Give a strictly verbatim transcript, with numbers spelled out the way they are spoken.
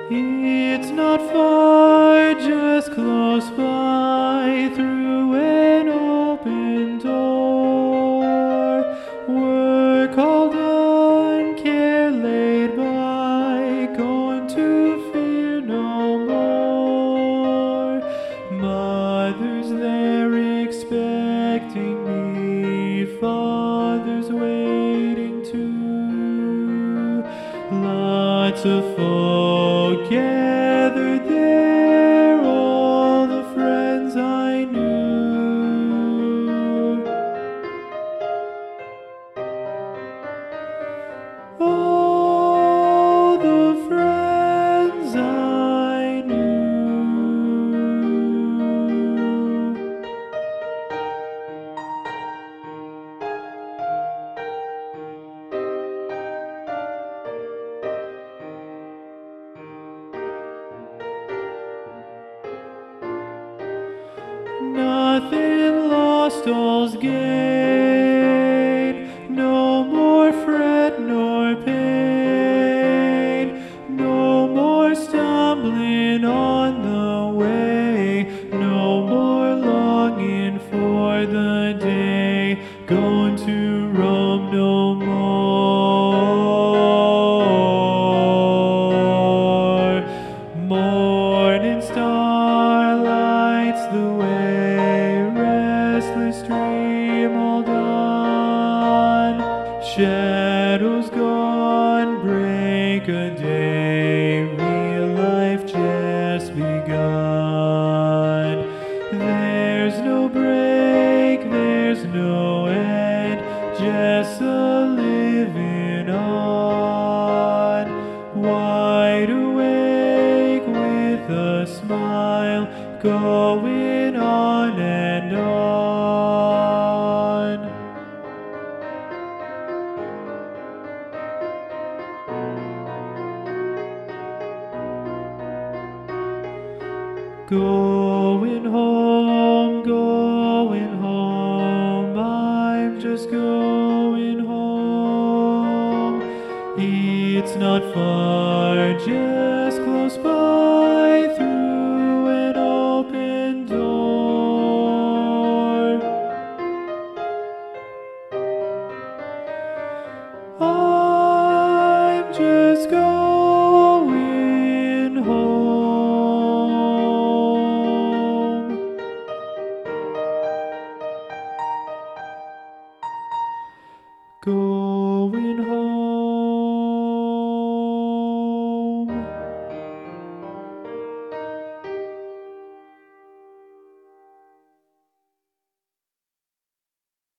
It's not far, just close by, through an open door. Work all done, care laid by, going to fear no more. Mother's there expecting me, father's waiting too. Lots of folk gathered there, all the friends I knew. All the friends I knew. Nothing lost, all's gained. No more fret nor pain. No more stumbling on the way. No more longing for the day. Going to Rome no more. Morning star lights the way, restless dream all done. Shadows gone, break a day, real life just begun. There's no break, there's no end, just a living on. Wide awake with a smile, going on and on. Going home, going home, I'm just going home. It's not far, just close by, through an open door. I'm just going home. Go